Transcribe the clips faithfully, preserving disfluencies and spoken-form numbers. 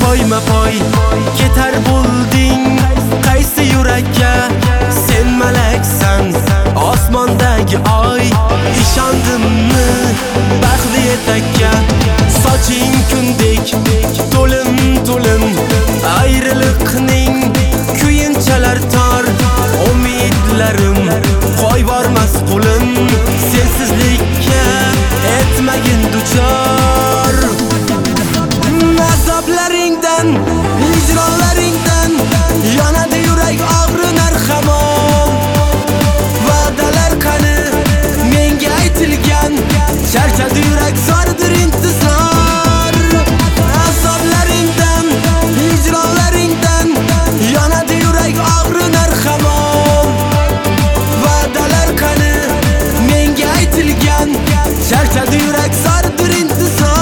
poyma-poy ketar bo'lding qaysi yurakka? Sen malaksan, osmondagi oy. Ishondimmi baxtli etakka? Soching kundek to'lim to'lim, ayriliqning kuyinchalar tor. Umidlarim qo'y bormas qo'lim, sensizlikka etmagin duchor. Azoblaringdan, hijronlaringdan yonadi yurak, og'rinar hamon. Va'dalar qani menga aytilgan, charchadi yurak, zordir intizor. Azoblaringdan, hijronlaringdan yonadi yurak, og'rinar hamon. Va'dalar qani menga aytilgan, charchadi yurak, zordir intizor.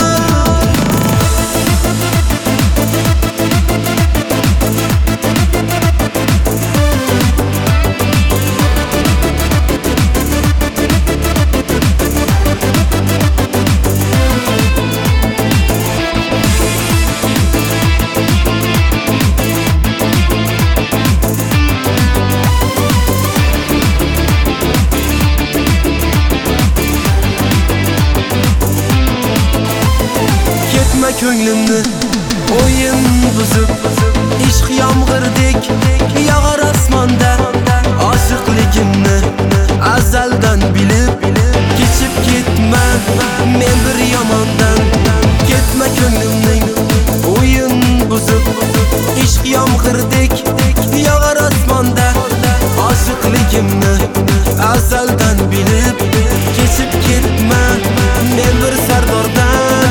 Ko'nglimni o'yin buzib, ishq yomg'irdek yog'ar osmonda. Oshiqligimni azaldan bilib, kechib ketma men bir yomondan. Ketma ko'nglimning o'yin buzib, ishq yomg'irdek yog'ar osmonda. Oshiqligimni azaldan bilib, kechib ketma men bir sardordan.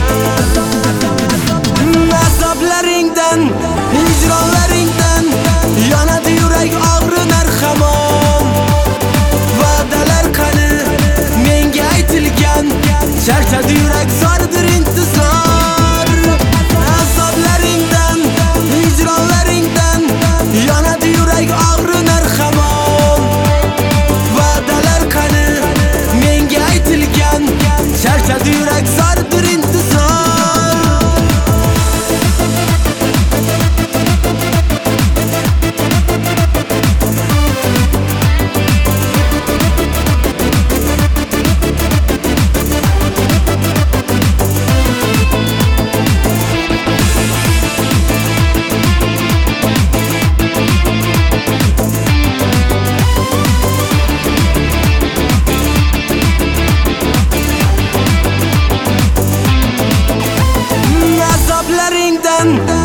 Azoblaringdan, hijronlaringdan yonadi yurak, og'rinar hamon. Va'dalar qani menga aytilgan, charchadi yurak, zordir intizor. Azoblaringdan, hijronlaringdan yonadi yurak, og'rinar hamon. Va'dalar qani menga aytilgan, charchadi yurak, zordir intizor. Azoblaringdan,